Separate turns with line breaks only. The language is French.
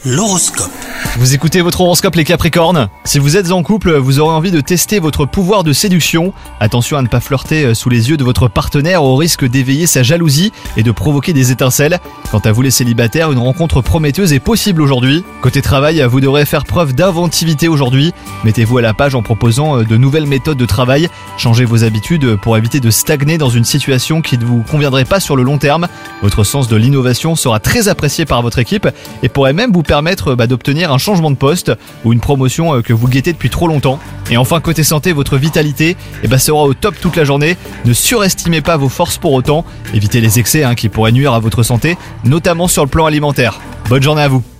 L'horoscope.
Vous écoutez votre horoscope les Capricornes. Si vous êtes en couple, vous aurez envie de tester votre pouvoir de séduction. Attention à ne pas flirter sous les yeux de votre partenaire au risque d'éveiller sa jalousie et de provoquer des étincelles. Quant à vous les célibataires, une rencontre prometteuse est possible aujourd'hui. Côté travail, vous devrez faire preuve d'inventivité aujourd'hui. Mettez-vous à la page en proposant de nouvelles méthodes de travail. Changez vos habitudes pour éviter de stagner dans une situation qui ne vous conviendrait pas sur le long terme. Votre sens de l'innovation sera très apprécié par votre équipe et pourrait même vous permettre d'obtenir un changement de poste ou une promotion que vous guettez depuis trop longtemps. Et enfin côté santé, votre vitalité sera au top toute la journée. Ne surestimez pas vos forces pour autant. Évitez les excès qui pourraient nuire à votre santé, notamment sur le plan alimentaire. Bonne journée à vous.